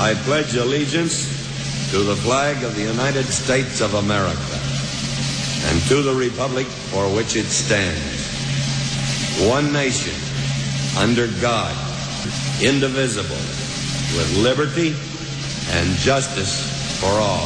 I pledge allegiance to the flag of the United States of America and to the republic for which it stands, one nation, under God, indivisible, with liberty and justice for all.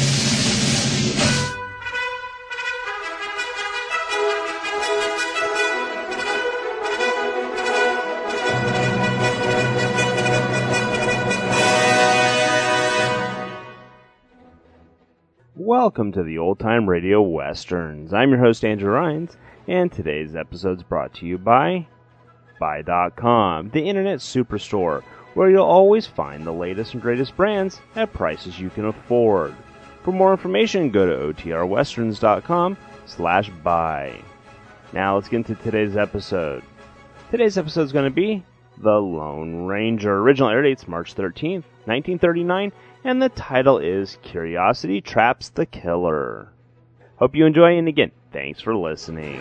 Welcome to the Old Time Radio Westerns. I'm your host, Andrew Rhynes, and today's episode is brought to you by Buy.com, the internet superstore, where you'll always find the latest and greatest brands at prices you can afford. For more information, go to otrwesterns.com/buy. Now let's get into today's episode. Today's episode is going to be The Lone Ranger. Original air date's March 13th, 1939, and the title is Curiosity Traps the Killer. Hope you enjoy, and again, thanks for listening.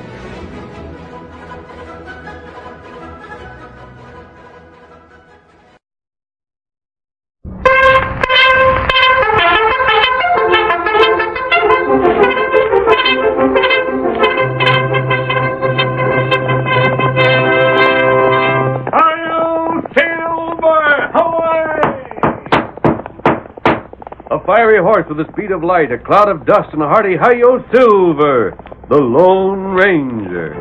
Fiery horse with the speed of light, a cloud of dust, and a hearty hi-yo Silver, the Lone Ranger.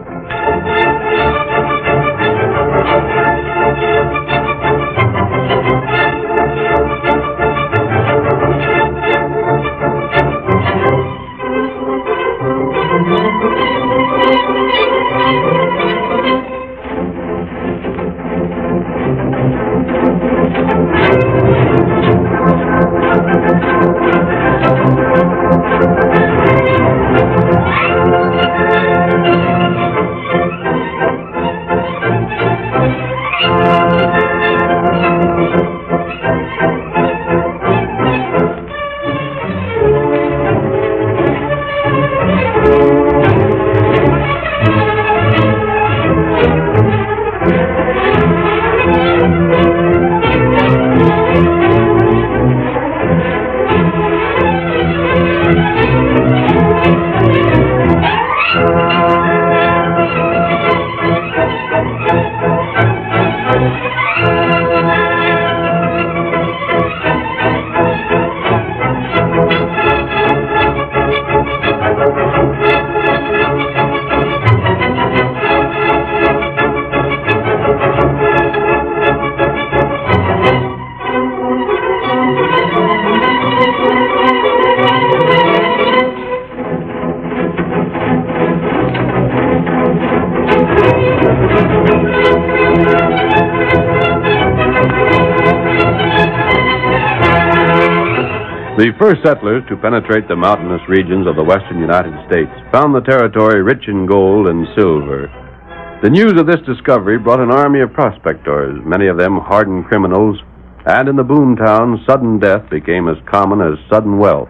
The first settlers to penetrate the mountainous regions of the western United States found the territory rich in gold and silver. The news of this discovery brought an army of prospectors, many of them hardened criminals, and in the boom towns, sudden death became as common as sudden wealth.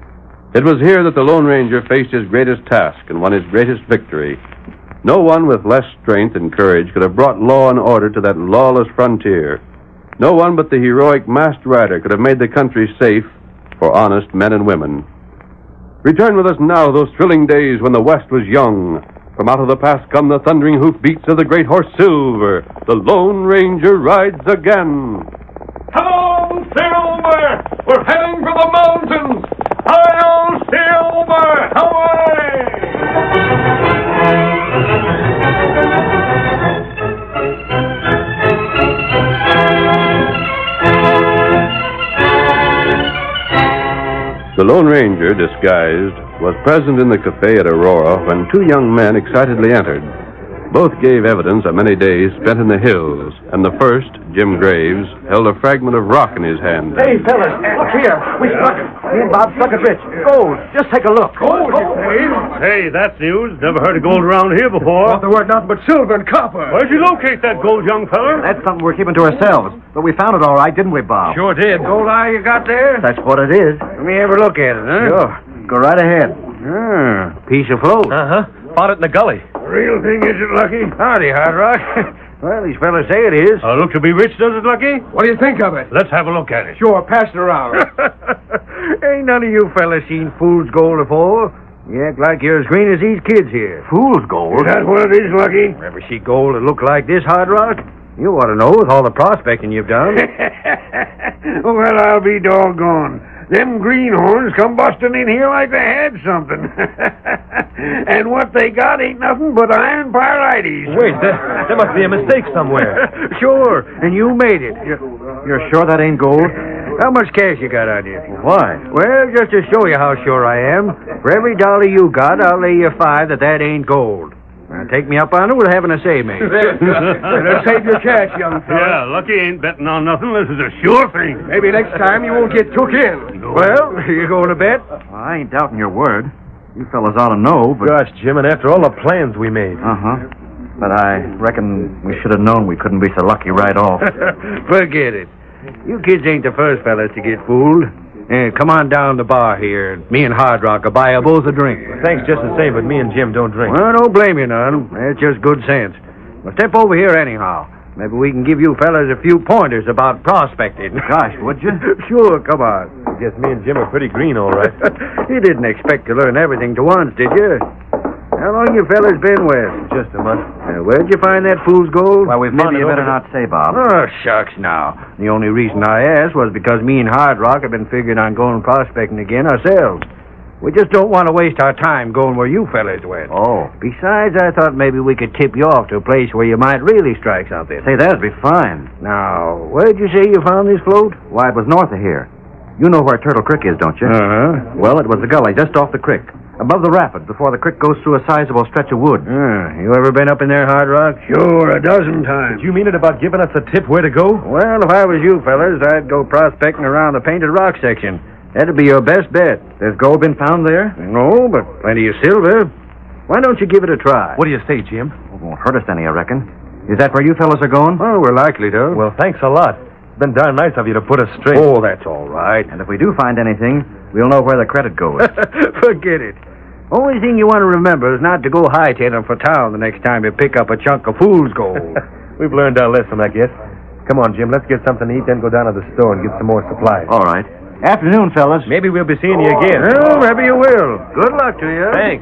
It was here that the Lone Ranger faced his greatest task and won his greatest victory. No one with less strength and courage could have brought law and order to that lawless frontier. No one but the heroic masked rider could have made the country safe for honest men and women. Return with us now to those thrilling days when the West was young. From out of the past come the thundering hoofbeats of the great horse Silver. The Lone Ranger rides again. Hello, Silver! We're heading for the mountains! Hi-yo, Silver! Away! The Lone Ranger, disguised, was present in the cafe at Aurora when two young men excitedly entered. Both gave evidence of many days spent in the hills, and the first, Jim Graves, held a fragment of rock in his hand. Hey, fellas, look here. We struck it. Me and Bob struck it rich. Gold. Just take a look. Gold, Hey, that's news. Never heard of gold around here before. Thought there weren't nothing but silver and copper. Where'd you locate that gold, young feller? That's something we're keeping to ourselves. But we found it all right, didn't we, Bob? Sure did. Gold eye you got there? That's what it is. Let me have a look at it, huh? Sure. Go right ahead. Piece of float. Uh-huh. Found it in the gully. Real thing, is it, Lucky? Howdy, Hard Rock. Well, these fellas say it is. Look to be rich, does it, Lucky? What do you think of it? Let's have a look at it. Sure, pass it around. Ain't none of you fellas seen fool's gold before. You act like you're as green as these kids here. Fool's gold? Is that what it is, Lucky? Ever see gold that look like this, Hard Rock? You ought to know with all the prospecting you've done. Well, I'll be doggone. Them greenhorns come busting in here like they had something. And what they got ain't nothing but iron pyrites. Wait, there must be a mistake somewhere. Sure, and you made it. You're sure that ain't gold? How much cash you got on you? Why? Well, just to show you how sure I am, for every dollar you got, I'll lay you $5 that ain't gold. Now, take me up on it, we're having a say, mate. Let's save your cash, young fella. Yeah, Lucky ain't betting on nothing. This is a sure thing. Maybe next time you won't get took in. Well, you going to bet? I ain't doubting your word. You fellas ought to know, but... Gosh, Jim, and after all the plans we made. Uh-huh. But I reckon we should have known we couldn't be so lucky right off. Forget it. You kids ain't the first fellas to get fooled. Come on down the bar here. Me and Hard Rock will buy you both a drink. Thanks just the same, but me and Jim don't drink. Well, don't blame you none. That's just good sense. Well, step over here anyhow. Maybe we can give you fellas a few pointers about prospecting. Gosh, would you? Sure, come on. I guess me and Jim are pretty green, all right. You didn't expect to learn everything to once, did you? How long you fellas been west? Just a month. Where'd you find that fool's gold? Well, maybe you better not say, Bob. Oh, shucks now. The only reason I asked was because me and Hard Rock have been figuring on going prospecting again ourselves. We just don't want to waste our time going where you fellas went. Oh. Besides, I thought maybe we could tip you off to a place where you might really strike something. Say, that'd be fine. Now, where'd you say you found this float? Why, it was north of here. You know where Turtle Creek is, don't you? Uh-huh. Well, it was the gully just off the creek. Above the rapids, before the creek goes through a sizable stretch of wood. You ever been up in there, Hard Rock? Sure, a dozen times. Did you mean it about giving us a tip where to go? Well, if I was you fellas, I'd go prospecting around the Painted Rock section. That'd be your best bet. There's gold been found there? No, but plenty of silver. Why don't you give it a try? What do you say, Jim? It won't hurt us any, I reckon. Is that where you fellas are going? Oh, we're likely to. Well, thanks a lot. It's been darn nice of you to put us straight. Oh, that's all right. And if we do find anything, we'll know where the credit goes. Forget it. Only thing you want to remember is not to go hightailing for town the next time you pick up a chunk of fool's gold. We've learned our lesson, I guess. Come on, Jim, let's get something to eat, then go down to the store and get some more supplies. All right. Afternoon, fellas. Maybe we'll be seeing you again. Well, maybe you will. Good luck to you. Thanks.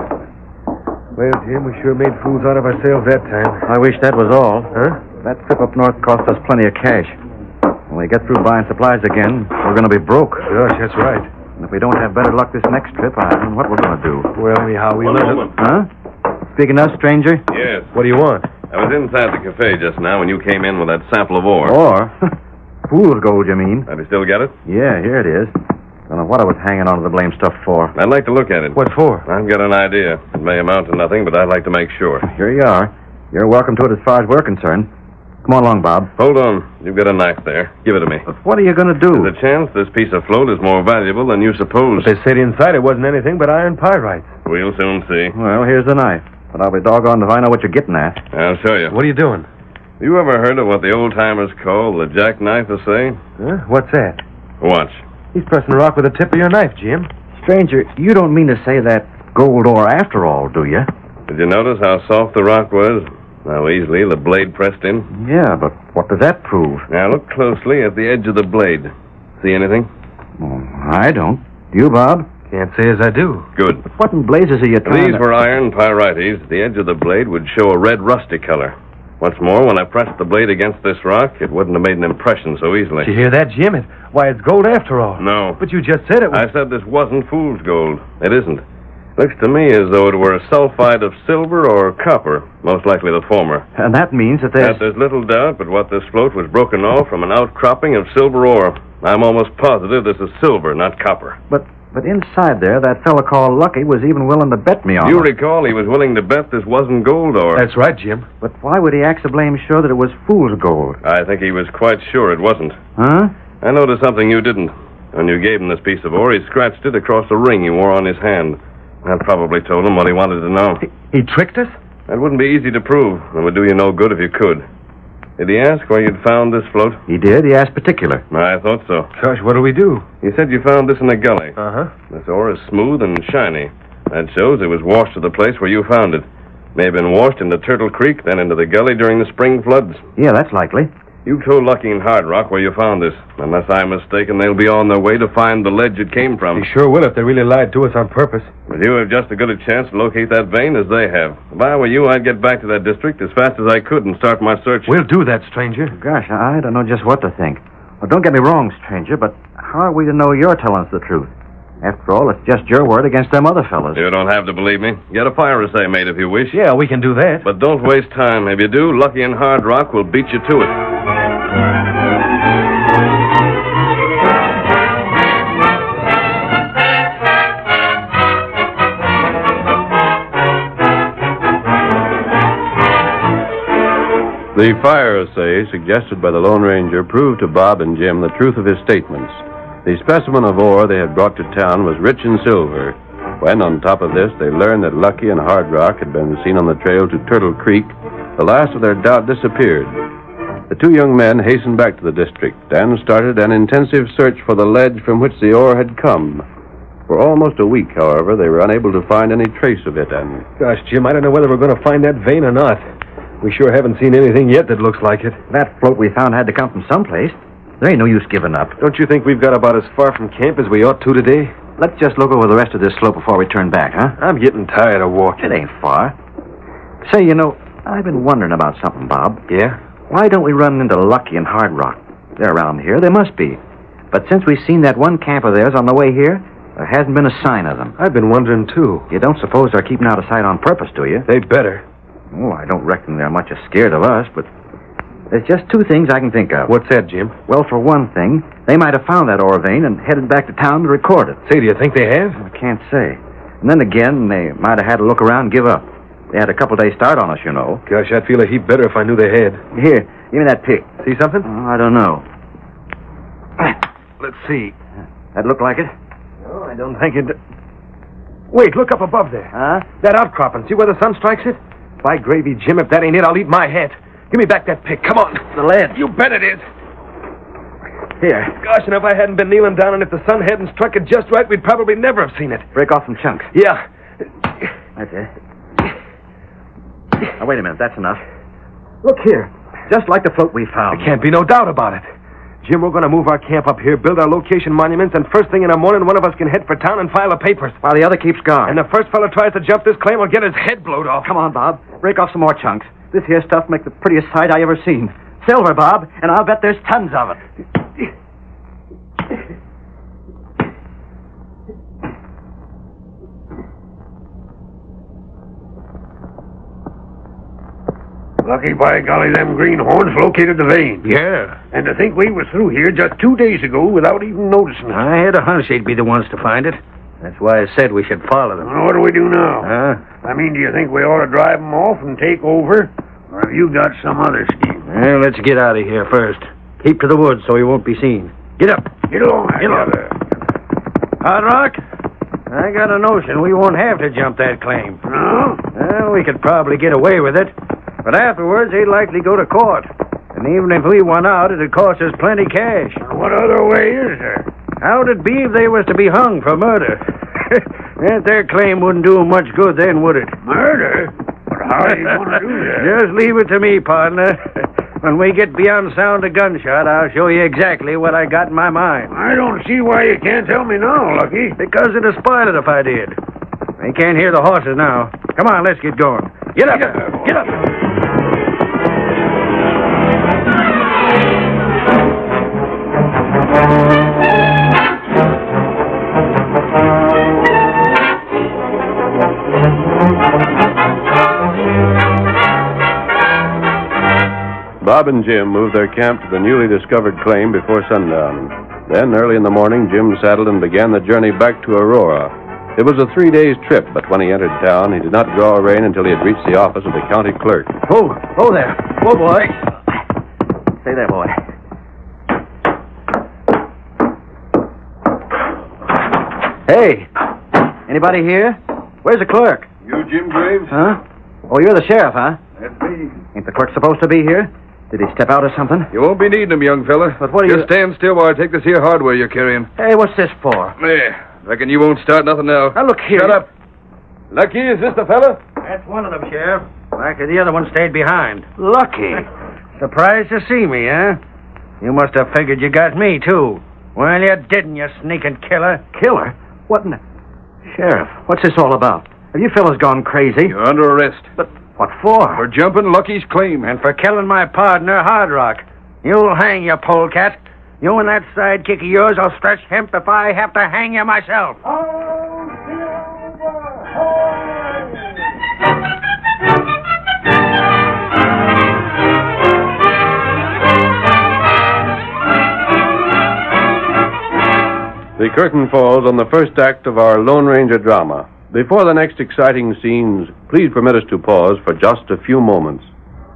Well, Jim, we sure made fools out of ourselves that time. I wish that was all. Huh? That trip up north cost us plenty of cash. When we get through buying supplies again, we're going to be broke. Gosh, that's right. And if we don't have better luck this next trip, I don't know what we're going to do. Well, anyhow, we One learned moment. Huh? Speaking of, stranger? Yes. What do you want? I was inside the cafe just now when you came in with that sample of ore. Or, fool's gold, you mean? Have you still got it? Yeah, here it is. Don't know what I was hanging onto the blame stuff for. I'd like to look at it. What for? I've got an idea. It may amount to nothing, but I'd like to make sure. Here you are. You're welcome to it as far as we're concerned. Come on along, Bob. Hold on. You've got a knife there. Give it to me. But what are you going to do? There's a chance this piece of float is more valuable than you suppose. They said inside it wasn't anything but iron pyrites. We'll soon see. Well, here's the knife. But I'll be doggone if I know what you're getting at. I'll show you. What are you doing? You ever heard of what the old-timers call the jackknife assay? Huh? What's that? Watch. He's pressing a rock with the tip of your knife, Jim. Stranger, you don't mean to say that gold ore after all, do you? Did you notice how soft the rock was? How easily the blade pressed in? Yeah, but what does that prove? Now look closely at the edge of the blade. See anything? Oh, I don't. Do you, Bob? Can't say as I do. Good. What in blazes are you If trying these to... were iron pyrites, the edge of the blade would show a red rusty color. What's more, when I pressed the blade against this rock, it wouldn't have made an impression so easily. Did you hear that, Jim? Why, it's gold after all. No. But you just said it was... I said this wasn't fool's gold. It isn't. Looks to me as though it were a sulfide of silver or copper, most likely the former. And that means that there's... There's little doubt but what this float was broken off from an outcropping of silver ore. I'm almost positive this is silver, not copper. But inside there, that fella called Lucky was even willing to bet me on You it. recall he was willing to bet this wasn't gold ore. That's right, Jim. But why would he act so blame sure that it was fool's gold? I think he was quite sure it wasn't. Huh? I noticed something you didn't. When you gave him this piece of ore, he scratched it across a ring he wore on his hand. That probably told him what he wanted to know. He tricked us? That wouldn't be easy to prove. It would do you no good if you could. Did he ask where you'd found this float? He did. He asked particular. I thought so. Gosh, what do we do? He said you found this in a gully. Uh-huh. This ore is smooth and shiny. That shows it was washed to the place where you found it. May have been washed into Turtle Creek, then into the gully during the spring floods. Yeah, that's likely. You've told Lucky and Hard Rock where you found this. Unless I'm mistaken, they'll be on their way to find the ledge it came from. They sure will if they really lied to us on purpose. But you have just as good a chance to locate that vein as they have. If I were you, I'd get back to that district as fast as I could and start my search. We'll do that, stranger. Gosh, I don't know just what to think. Well, don't get me wrong, stranger, but how are we to know you're telling us the truth? After all, it's just your word against them other fellas. You don't have to believe me. Get a fire assay made if you wish. Yeah, we can do that. But don't waste time. If you do, Lucky and Hard Rock will beat you to it. The fire assay suggested by the Lone Ranger proved to Bob and Jim the truth of his statements. The specimen of ore they had brought to town was rich in silver. When, on top of this, they learned that Lucky and Hard Rock had been seen on the trail to Turtle Creek, the last of their doubt disappeared. The two young men hastened back to the district and started an intensive search for the ledge from which the ore had come. For almost a week, however, they were unable to find any trace of it, and... Gosh, Jim, I don't know whether we're going to find that vein or not. We sure haven't seen anything yet that looks like it. That float we found had to come from someplace. There ain't no use giving up. Don't you think we've got about as far from camp as we ought to today? Let's just look over the rest of this slope before we turn back, huh? I'm getting tired of walking. It ain't far. Say, I've been wondering about something, Bob. Yeah? Why don't we run into Lucky and Hard Rock? They're around here. They must be. But since we've seen that one camp of theirs on the way here, there hasn't been a sign of them. I've been wondering, too. You don't suppose they're keeping out of sight on purpose, do you? They better. Oh, I don't reckon they're much scared of us, but there's just two things I can think of. What's that, Jim? Well, for one thing, they might have found that ore vein and headed back to town to record it. Say, do you think they have? I can't say. And then again, they might have had to look around and give up. They had a couple days start on us, you know. Gosh, I'd feel a heap better if I knew they had. Here, give me that pick. See something? Oh, I don't know. Let's see. That look like it? No, I don't think it... Wait, look up above there. Huh? That outcropping. See where the sun strikes it? By gravy, Jim, if that ain't it, I'll eat my hat. Give me back that pick. Come on. The lead. You bet it is. Here. Gosh, and if I hadn't been kneeling down and if the sun hadn't struck it just right, we'd probably never have seen it. Break off some chunks. Yeah. That's it. Now, wait a minute. That's enough. Look here. Just like the float we found. There can't be no doubt about it. Jim, we're going to move our camp up here, build our location monuments, and first thing in the morning, one of us can head for town and file the papers. While the other keeps guard. And the first fella tries to jump this claim will get his head blowed off. Come on, Bob. Break off some more chunks. This here stuff makes the prettiest sight I ever seen. Silver, Bob, and I'll bet there's tons of it. Lucky, by golly, them greenhorns located the vein. Yeah. And to think we was through here just 2 days ago without even noticing it. I had a hunch they'd be the ones to find it. That's why I said we should follow them. Well, what do we do now? I mean, do you think we ought to drive them off and take over? Or have you got some other scheme? Well, let's get out of here first. Keep to the woods so he won't be seen. Get up. Get along. Get along. Hard Rock, I got a notion we won't have to jump that claim. No? Well, we could probably get away with it. But afterwards, they'd likely go to court. And even if we won out, it'd cost us plenty cash. What other way is there? How'd it be if they was to be hung for murder? That their claim wouldn't do 'em much good then, would it? Murder? But how are you going to do that? Just leave it to me, partner. When we get beyond sound of gunshot, I'll show you exactly what I got in my mind. I don't see why you can't tell me now, Lucky. Because it'd spoil it if I did. They can't hear the horses now. Come on, let's get going. Get up! Get up! Bob and Jim moved their camp to the newly discovered claim before sundown. Then, early in the morning, Jim saddled and began the journey back to Aurora. It was a 3-day trip, but when he entered town, he did not draw rein until he had reached the office of the county clerk. Oh there. Whoa, boy. Stay there, boy. Hey, anybody here? Where's the clerk? You, Jim Graves? Huh? Oh, you're the sheriff, huh? That's me. Ain't the clerk supposed to be here? Did he step out or something? You won't be needing him, young fella. But what are you... Just stand still while I take this here hardware you're carrying. Hey, what's this for? There. Reckon you won't start nothing now. Now, look here. Shut up. Lucky, is this the fella? That's one of them, Sheriff. Likely the other one stayed behind. Lucky. Surprised to see me, huh? You must have figured you got me, too. Well, you didn't, you sneaking killer. Killer? What in the... Sheriff, what's this all about? Have you fellas gone crazy? You're under arrest. But what for? For jumping Lucky's claim. And for killing my partner, Hard Rock. You'll hang, you polecat. You and that sidekick of yours will stretch hemp if I have to hang you myself. The curtain falls on the first act of our Lone Ranger drama. Before the next exciting scenes, please permit us to pause for just a few moments.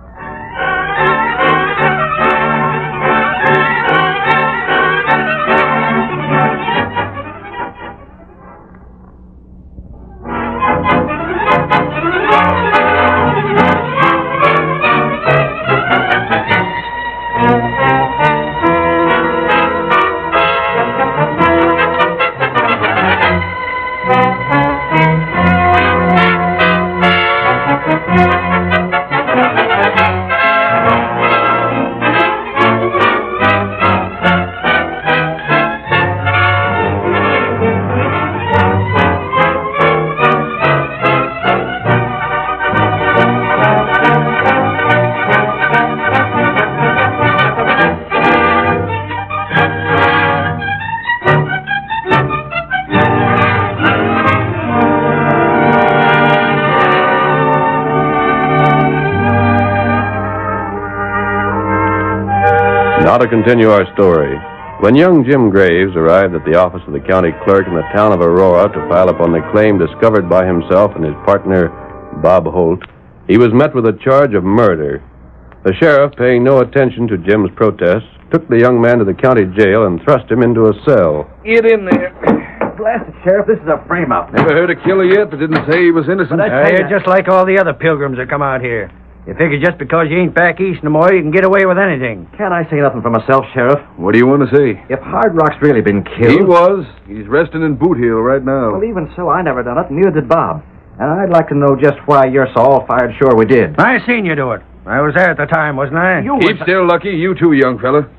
Now to continue our story. When young Jim Graves arrived at the office of the county clerk in the town of Aurora to file upon the claim discovered by himself and his partner, Bob Holt, he was met with a charge of murder. The sheriff, paying no attention to Jim's protests, took the young man to the county jail and thrust him into a cell. Get in there. Blast it, Sheriff, this is a frame-up. Never heard a killer yet that didn't say he was innocent. You're just like all the other pilgrims that come out here. You figure just because you ain't back east no more, you can get away with anything. Can't I say nothing for myself, Sheriff? What do you want to say? If Hard Rock's really been killed... He was. He's resting in Boot Hill right now. Well, even so, I never done it, neither did Bob. And I'd like to know just why you're so all-fired sure we did. I seen you do it. I was there at the time, wasn't I? Keep still, Lucky. You too, young fella.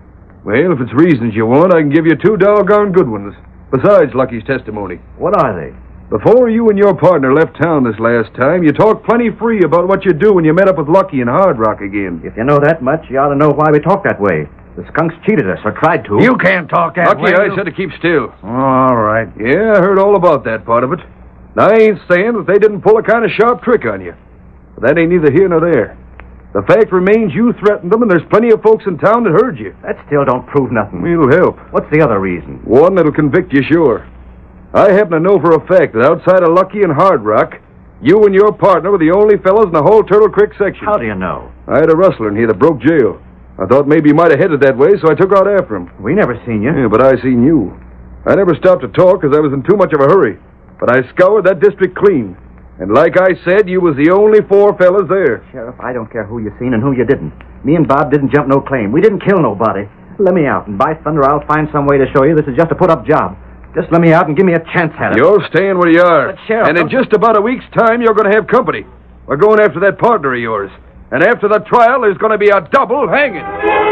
Well, if it's reasons you want, I can give you 2 doggone good ones. Besides Lucky's testimony. What are they? Before you and your partner left town this last time, you talked plenty free about what you'd do when you met up with Lucky and Hard Rock again. If you know that much, you ought to know why we talk that way. The skunks cheated us, or tried to. You can't talk that way. Lucky, I said to keep still. All right. Yeah, I heard all about that part of it. Now, I ain't saying that they didn't pull a kind of sharp trick on you. But that ain't neither here nor there. The fact remains you threatened them, and there's plenty of folks in town that heard you. That still don't prove nothing. It'll help. What's the other reason? One that'll convict you, sure. I happen to know for a fact that outside of Lucky and Hard Rock, you and your partner were the only fellows in the whole Turtle Creek section. How do you know? I had a rustler in here that broke jail. I thought maybe he might have headed that way, so I took out after him. We never seen you. Yeah, but I seen you. I never stopped to talk because I was in too much of a hurry. But I scoured that district clean. And like I said, you was the only 4 fellas there. Sheriff, I don't care who you seen and who you didn't. Me and Bob didn't jump no claim. We didn't kill nobody. Let me out, and by thunder, I'll find some way to show you this is just a put-up job. Just let me out and give me a chance at it. You're staying where you are. But, Sheriff... And in just about a week's time, you're going to have company. We're going after that partner of yours. And after the trial, there's going to be a double hanging.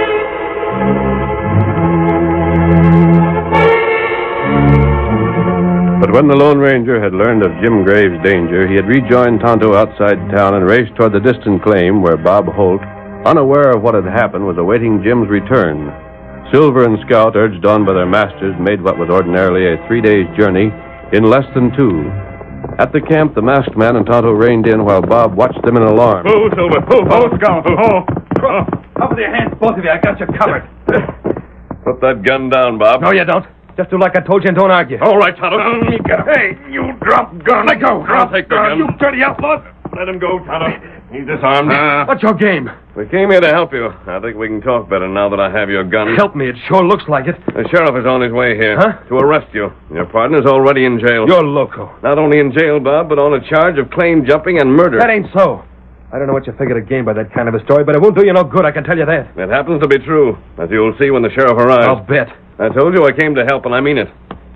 But when the Lone Ranger had learned of Jim Graves' danger, he had rejoined Tonto outside town and raced toward the distant claim where Bob Holt, unaware of what had happened, was awaiting Jim's return. Silver and Scout, urged on by their masters, made what was ordinarily a 3-day journey in less than 2. At the camp, the masked man and Tonto reined in while Bob watched them in alarm. Pull, Silver, pull, Scout, pull. Up with your hands, both of you. I got you covered. Put that gun down, Bob. No, you don't. Just do like I told you and don't argue. All right, Tonto. Hey, you drop gun. Let go. I'll take the gun. You dirty outlaw. Let him go, Tonto. He's disarmed. What's your game? We came here to help you. I think we can talk better now that I have your gun. Help me. It sure looks like it. The sheriff is on his way here. Huh? To arrest you. Your partner's already in jail. You're loco. Not only in jail, Bob, but on a charge of claim jumping and murder. That ain't so. I don't know what you figured to gain by that kind of a story, but it won't do you no good, I can tell you that. It happens to be true, as you'll see when the sheriff arrives. I'll bet. I told you I came to help, and I mean it.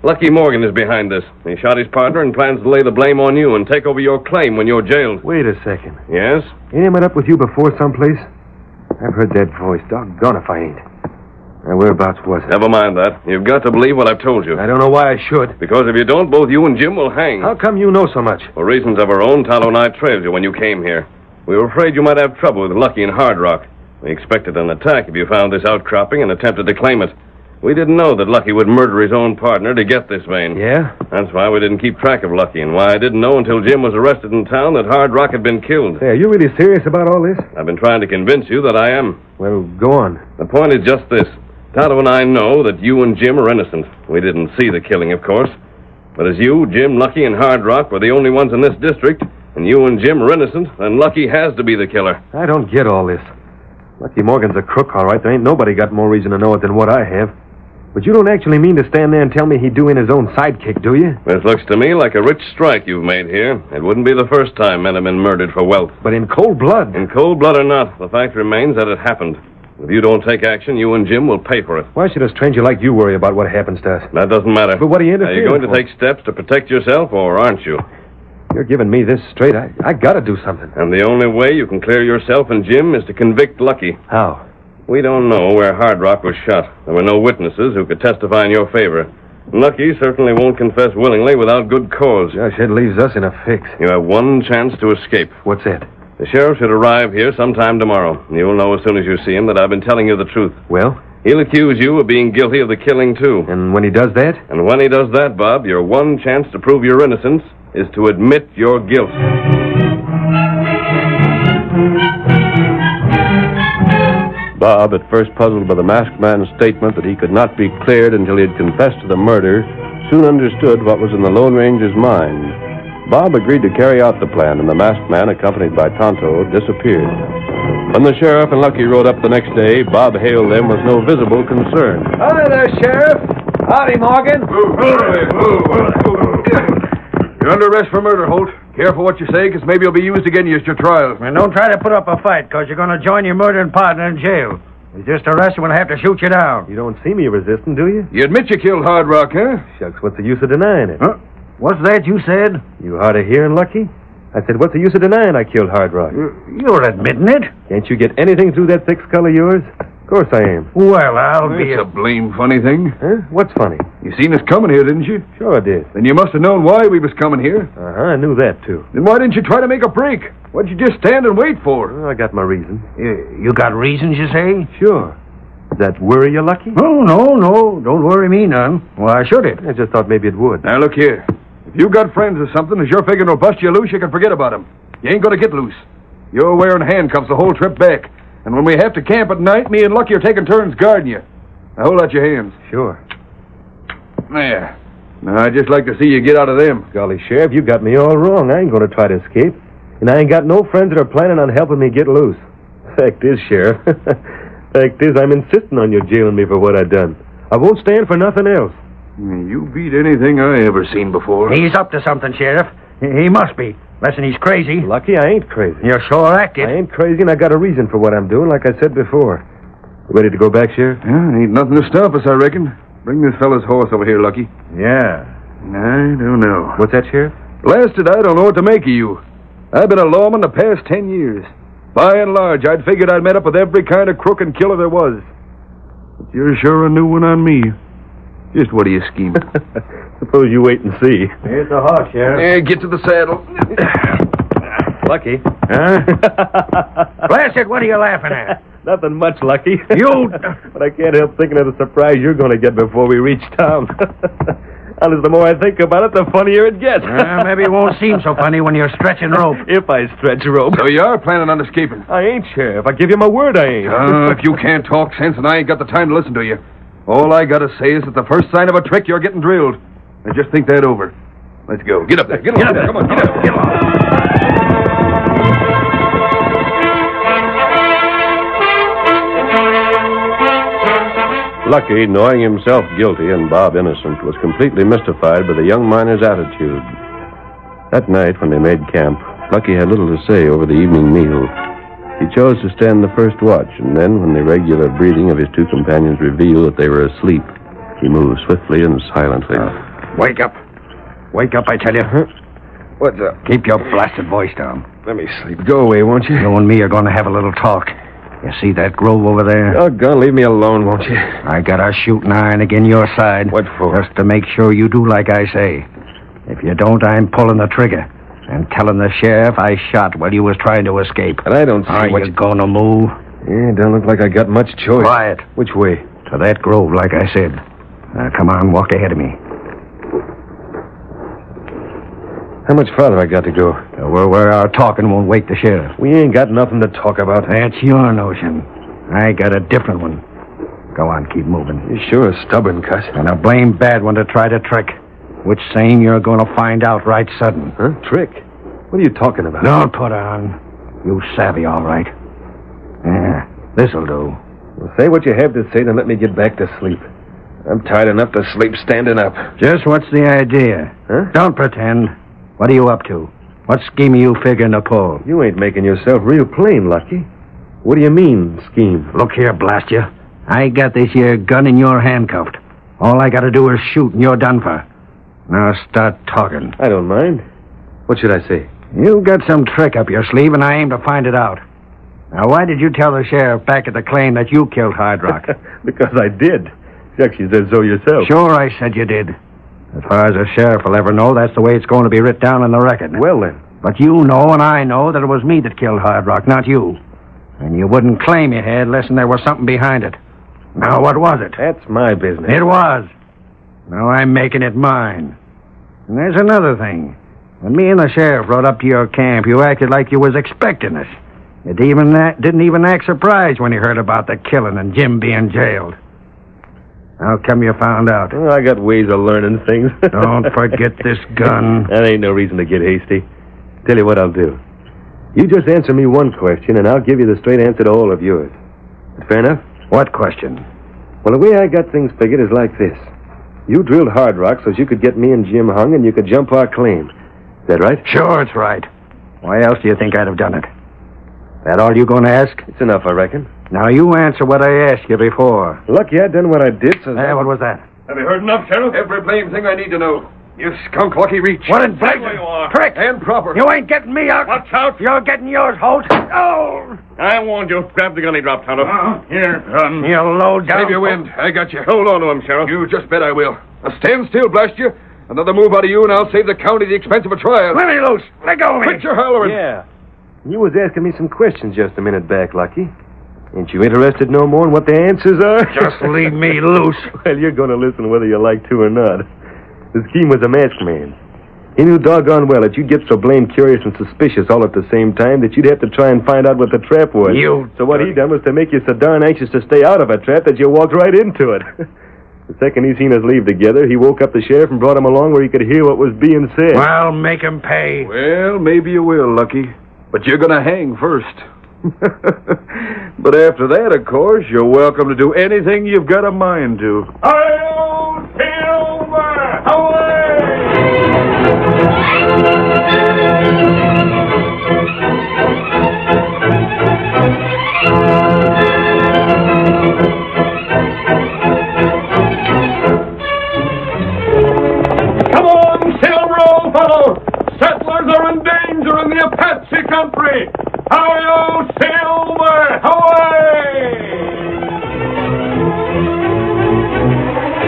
Lucky Morgan is behind this. He shot his partner and plans to lay the blame on you and take over your claim when you're jailed. Wait a second. Yes? Ain't I met up with you before someplace? I've heard that voice. Doggone if I ain't. Now, whereabouts was it? Never mind that. You've got to believe what I've told you. I don't know why I should. Because if you don't, both you and Jim will hang. How come you know so much? For reasons of our own, Tonto and I trailed you when you came here. We were afraid you might have trouble with Lucky and Hard Rock. We expected an attack if you found this outcropping and attempted to claim it. We didn't know that Lucky would murder his own partner to get this vein. Yeah? That's why we didn't keep track of Lucky, and why I didn't know until Jim was arrested in town that Hard Rock had been killed. Hey, are you really serious about all this? I've been trying to convince you that I am. Well, go on. The point is just this. Tonto and I know that you and Jim are innocent. We didn't see the killing, of course. But as you, Jim, Lucky, and Hard Rock were the only ones in this district, and you and Jim are innocent, then Lucky has to be the killer. I don't get all this. Lucky Morgan's a crook, all right. There ain't nobody got more reason to know it than what I have. But you don't actually mean to stand there and tell me he'd do in his own sidekick, do you? This looks to me like a rich strike you've made here. It wouldn't be the first time men have been murdered for wealth. But in cold blood. In cold blood or not, the fact remains that it happened. If you don't take action, you and Jim will pay for it. Why should a stranger like you worry about what happens to us? That doesn't matter. But what are you interfering Are you going for? to take steps to protect yourself, or aren't you? You're giving me this straight. I gotta do something. And the only way you can clear yourself and Jim is to convict Lucky. How? We don't know where Hard Rock was shot. There were no witnesses who could testify in your favor. Lucky certainly won't confess willingly without good cause. Gosh, it leaves us in a fix. You have one chance to escape. What's that? The sheriff should arrive here sometime tomorrow. You'll know as soon as you see him that I've been telling you the truth. Well? He'll accuse you of being guilty of the killing, too. And when he does that? And when he does that, Bob, your one chance to prove your innocence is to admit your guilt. Bob, at first puzzled by the masked man's statement that he could not be cleared until he had confessed to the murder, soon understood what was in the Lone Ranger's mind. Bob agreed to carry out the plan, and the masked man, accompanied by Tonto, disappeared. When the sheriff and Lucky rode up the next day, Bob hailed them with no visible concern. Hi there, Sheriff. Howdy, Morgan. You're under arrest for murder, Holt. Careful what you say, because maybe you'll be used against your trial. And don't try to put up a fight, because you're going to join your murdering partner in jail. You just arrest him, we'll have to shoot you down. You don't see me resisting, do you? You admit you killed Hard Rock, huh? Shucks, what's the use of denying it? Huh? What's that you said? You hard of hearing, Lucky? I said, what's the use of denying I killed Hard Rock? You're admitting it? Can't you get anything through that thick skull of yours? Of course I am. Well, I'll be... It's a blame funny thing. Huh? What's funny? You seen us coming here, didn't you? Sure I did. Then you must have known why we was coming here. I knew that, too. Then why didn't you try to make a break? What'd you just stand and wait for? Well, I got my reason. You got reasons, you say? Sure. Does that worry you, Lucky? Oh, no. Don't worry me none. Why should it? I just thought maybe it would. Now, look here. If you got friends or something, as you're figuring to bust you loose, you can forget about them. You ain't going to get loose. You're wearing handcuffs the whole trip back. And when we have to camp at night, me and Lucky are taking turns guarding you. Now, hold out your hands. Sure. There. Now, I'd just like to see you get out of them. Golly, Sheriff, you got me all wrong. I ain't going to try to escape. And I ain't got no friends that are planning on helping me get loose. Fact is, Sheriff, fact is, I'm insisting on you jailing me for what I done. I won't stand for nothing else. You beat anything I ever seen before. He's up to something, Sheriff. He must be. Less'n he's crazy. Lucky, I ain't crazy. You're sure active. I ain't crazy, and I got a reason for what I'm doing, like I said before. Ready to go back, Sheriff? Yeah, ain't nothing to stop us, I reckon. Bring this fellow's horse over here, Lucky. Yeah. I don't know. What's that, Sheriff? Blasted, I don't know what to make of you. I've been a lawman the past 10 years. By and large, I'd figured I'd met up with every kind of crook and killer there was. But you're sure a new one on me. Just what are you scheming? Suppose you wait and see. Here's the horse, Sheriff. Yeah, get to the saddle. Lucky. Huh? Blast it, what are you laughing at? Nothing much, Lucky. You... But I can't help thinking of the surprise you're going to get before we reach town. Honest, the more I think about it, the funnier it gets. Maybe it won't seem so funny when you're stretching rope. If I stretch rope. So you are planning on escaping? I ain't, Sheriff. I give you my word I ain't. If you can't talk sense, and I ain't got the time to listen to you. All I gotta say is that the first sign of a trick, you're getting drilled. Now just think that over. Let's go. Get up there. Get up there. Come on, get up. Get Lucky, knowing himself guilty and Bob innocent, was completely mystified by the young miner's attitude. That night, when they made camp, Lucky had little to say over the evening meal. He chose to stand the first watch, and then, when the irregular breathing of his two companions revealed that they were asleep, he moved swiftly and silently. Wake up. Wake up, I tell you. Huh? What's up? Keep your blasted voice down. Let me sleep. Go away, won't you? You and me are going to have a little talk. You see that grove over there? Doggone, leave me alone, won't you? I got a shooting iron again your side. What for? Just to make sure you do like I say. If you don't, I'm pulling the trigger. And telling the sheriff I shot while you was trying to escape. But I don't see Are what you gonna move? Yeah, don't look like I got much choice. Quiet. Which way? To that grove, like I said. Now, come on, walk ahead of me. How much farther I got to go? Where our talking won't wake the sheriff. We ain't got nothing to talk about. That's your notion. I got a different one. Go on, keep moving. You're sure a stubborn cuss. And a blame bad one to try to trick. Which same you're going to find out right sudden. Huh? Trick? What are you talking about? Don't put on. You savvy, all right. Yeah, this'll do. Well, say what you have to say, then let me get back to sleep. I'm tired enough to sleep standing up. Just what's the idea? Huh? Don't pretend. What are you up to? What scheme are you figuring to pull? You ain't making yourself real plain, Lucky. What do you mean, scheme? Look here, blast you. I got this here gun and you're handcuffed. All I got to do is shoot and you're done for. Now start talking. I don't mind. What should I say? You got some trick up your sleeve and I aim to find it out. Now why did you tell the sheriff back at the claim that you killed Hard Rock? Because I did. Shucks, you said so yourself. Sure, I said you did. As far as the sheriff will ever know, that's the way it's going to be written down in the record. Well, then. But you know and I know that it was me that killed Hard Rock, not you. And you wouldn't claim you had unless there was something behind it. Now, what was it? That's my business. It was. Now I'm making it mine. And there's another thing. When me and the sheriff rode up to your camp, you acted like you was expecting us. You didn't even act surprised when you heard about the killing and Jim being jailed. How come you found out? Well, I got ways of learning things. Don't forget this gun. That ain't no reason to get hasty. Tell you what I'll do. You just answer me one question, and I'll give you the straight answer to all of yours. Fair enough? What question? Well, the way I got things figured is like this. You drilled Hard Rock so you could get me and Jim hung, and you could jump our claim. Is that right? Sure, it's right. Why else do you think I'd have done it? That all you going to ask? It's enough, I reckon. Now, you answer what I asked you before. Lucky I done what I did, so... What was that? Have you heard enough, Sheriff? Every blame thing I need to know. You skunk Lucky Reach. What in Stay where you are. Trick! And proper. You ain't getting me out. Watch out. You're getting yours, Holt. Oh! I warned you. Grab the gun he dropped, Tonto. Here, gun. You low down. Save your wind. I got you. Hold on to him, Sheriff. You just bet I will. Now stand still, blast you. Another move out of you, and I'll save the county the expense of a trial. Let me loose. Let go of me. Quit your hollering. Yeah. You was asking me some questions just a minute back, Lucky. Ain't you interested no more in what the answers are? Just leave me loose. Well, you're going to listen whether you like to or not. The scheme was a masked man. He knew doggone well that you'd get so blamed curious and suspicious all at the same time that you'd have to try and find out what the trap was. So what he done was to make you so darn anxious to stay out of a trap that you walked right into it. The second he seen us leave together, he woke up the sheriff and brought him along where he could hear what was being said. Well, make him pay. Well, maybe you will, Lucky. But you're going to hang first. But after that, of course, you're welcome to do anything you've got a mind to. Hi-yo, Silver! Away! Come on, Silver, old fellow! Settlers are in danger in the Apache country! Hi-yo, Silver! Away!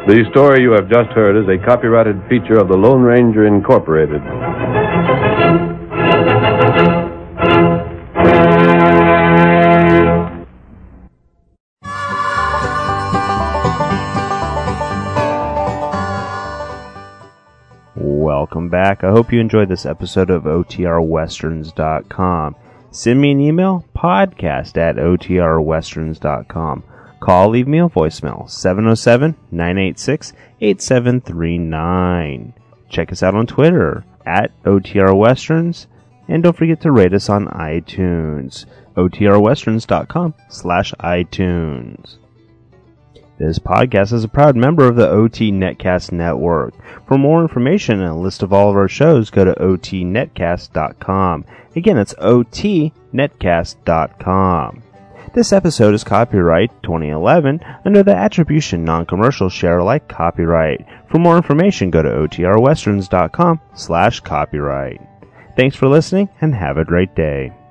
The story you have just heard is a copyrighted feature of the Lone Ranger Incorporated. Welcome back. I hope you enjoyed this episode of OTRWesterns.com. Send me an email, podcast@OTRWesterns.com. Call, leave me a voicemail, 707-986-8739. Check us out on Twitter, @OTRWesterns, and don't forget to rate us on iTunes, OTRWesterns.com/iTunes. This podcast is a proud member of the OT Netcast Network. For more information and a list of all of our shows, go to OTNetcast.com. Again, it's OTNetcast.com. This episode is copyright 2011 under the Attribution Non-Commercial Share Alike copyright. For more information, go to OTRWesterns.com/copyright. Thanks for listening and have a great day.